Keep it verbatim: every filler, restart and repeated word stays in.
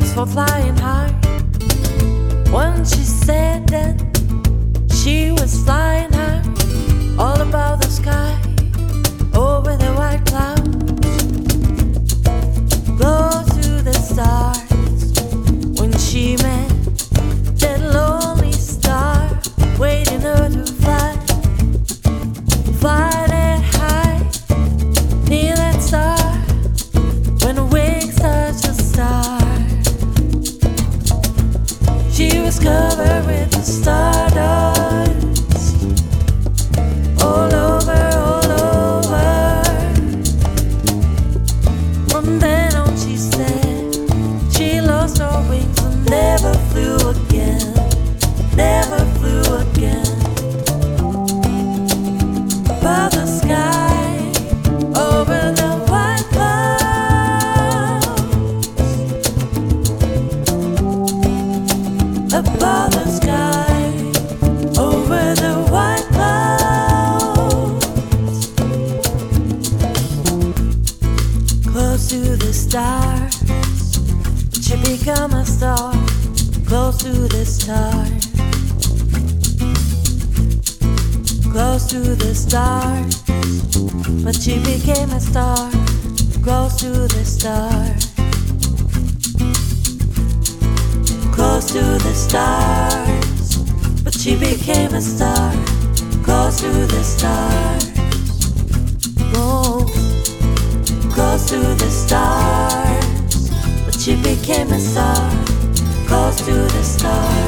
for flying high. Once she said that she was flying high, all above the sky, over the white clouds, close to the stars. When she met that lonely star, waiting her to fly, fly that high, near that star. When her wings touched the star, she was covered with the stardust, all over, all over. From then on, she said she lost her wings and never flew again, never flew again. Above the sky, over the white clouds, above the sky, over the white clouds, close to the stars, she become a star, close to the stars, close to the stars, but she became a star, close to the stars, close to the stars, but she became a star, close to the stars, oh, close to the stars, but she became a star, close to the stars.